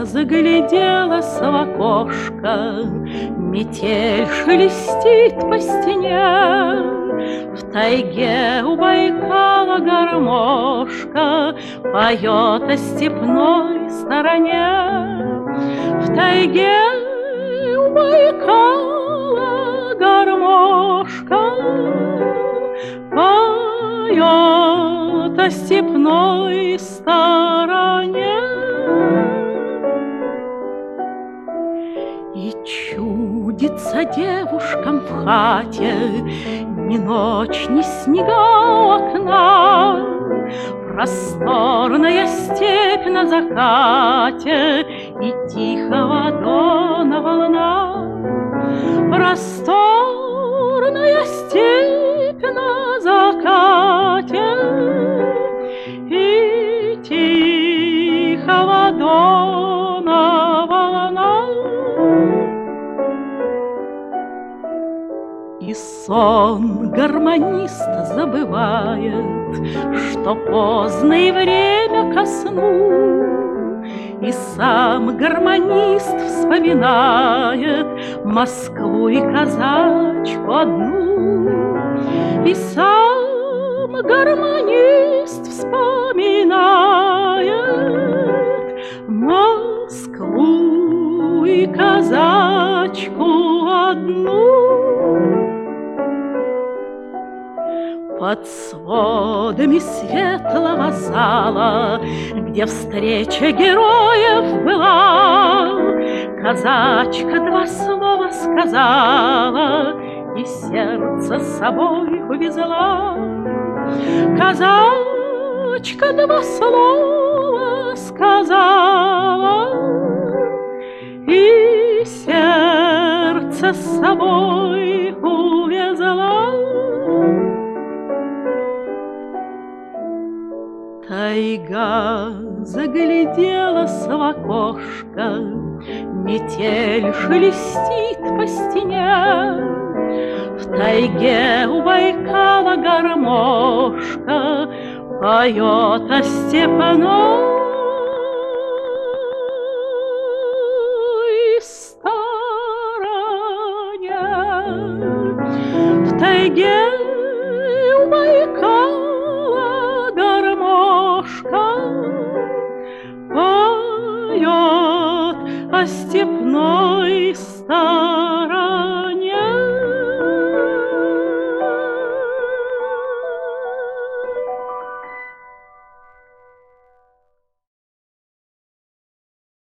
загляделась в окошко, метель шелестит по стене. В тайге у Байкала гармошка поет о степной стороне. В тайге у Байкала гармошка поет о степной стороне. И чудится девушкам в хате ни ночь, ни снега у окна. Просторная степь на закате и тихого дона волна. Просторная степь на закате и тихого дона волна. И сон гармониста забывает, что поздно и время ко сну. И сам гармонист вспоминает Москву и казачку одну. И сам гармонист вспоминает Москву и казачку одну. Под сводами светлого зала, где встреча героев была, казачка два слова сказала и сердце с собой увезла. Казачка два слова сказала и сердце с собой увезла. Тайга загляделась в окошко, метель шелестит по стене. В тайге у Байкала гармошка поет о степной стороне. В тайге у Байкала гармошка поет о степной стороне.